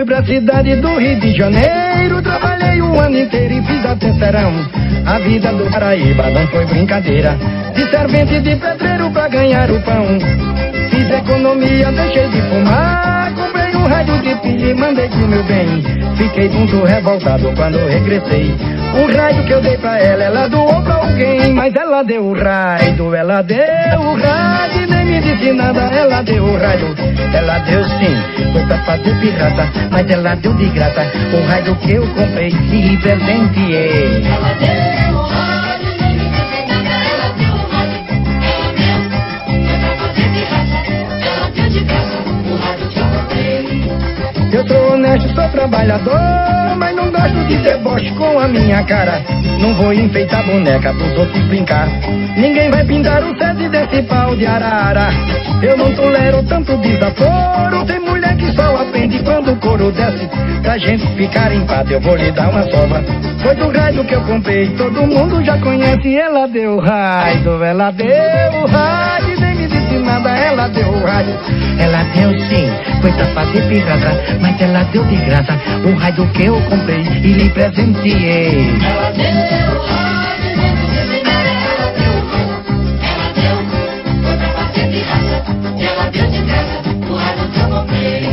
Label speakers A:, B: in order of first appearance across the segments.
A: pra cidade do Rio de Janeiro, trabalhei o ano inteiro e fiz até serão. A vida do Paraíba não foi brincadeira, de servente de pedreiro pra ganhar o pão. Fiz economia, deixei de fumar, comprei um rádio de pilha e mandei pro meu bem. Fiquei muito revoltado quando regressei. O rádio que eu dei pra ela doou pra alguém, mas ela deu o rádio, ela deu o rádio e nem me disse nada. Ela deu o rádio, ela deu sim, foi pra fazer pirata, mas ela deu de graça o rádio que eu comprei e lhe presenteei. Ela deu o rádio, nem me disse nada. Ela deu o rádio, ela deu, foi pra fazer pirata, ela deu de graça o rádio que eu comprei. Eu sou honesto, sou trabalhador, mas não gosto de deboche com a minha cara. Não vou enfeitar boneca pros outros brincar. Ninguém vai pintar o sede desse pau de arara. Eu não tolero tanto desaforo. Tem mulher que só aprende quando o couro desce. Pra gente ficar em paz eu vou lhe dar uma sova. Foi do rádio que eu comprei, todo mundo já conhece. Ela deu o rádio, ela deu o rádio, nem me disse nada. Ela deu o rádio, ela deu sim, foi pra fazer pirata, mas ela deu de graça o rádio que eu comprei e lhe presenteei. Ela deu o rádio, nem me disse nada. Ela deu o rádio, ela deu, foi pra fazer pirata, ela deu de graça o rádio que eu comprei.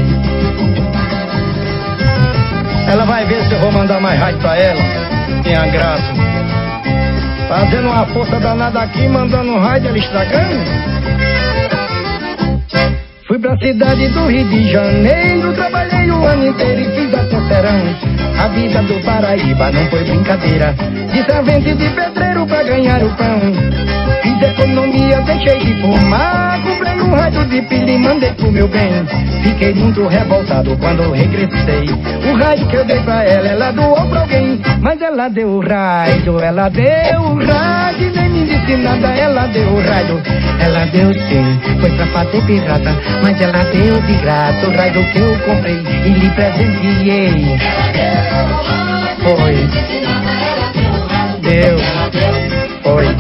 A: Ela vai ver se eu vou mandar mais rádio pra ela. Tinha graça. Fazendo uma força danada aqui, mandando um rádio, ela estragando. Fui pra cidade do Rio de Janeiro, trabalhei o ano inteiro e fiz até serão. A vida do Paraíba não foi brincadeira, de servente de pedreiro pra ganhar o pão. Fiz economia, deixei de fumar, comprei um rádio de pilha e mandei pro meu bem. Fiquei muito revoltado quando regressei. O rádio que eu dei pra ela doou pra alguém, mas ela deu o rádio, ela deu o rádio, nem me disse nada. Ela deu o rádio, ela deu sim, foi pra fazer pirata, mas ela deu de graça o rádio que eu comprei e lhe presenteei. Foi, deu, foi.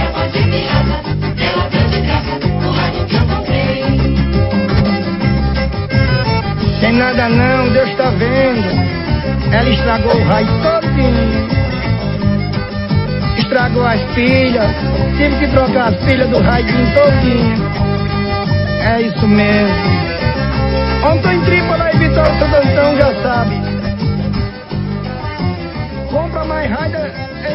A: Tem nada não, Deus tá vendo. Ela estragou o rádio todinho, estragou as pilhas, tive que trocar as pilhas do rádio todinho. É isso mesmo. Ontem em Trípola e Vitória Santo Antão já sabe. Compra mais rádio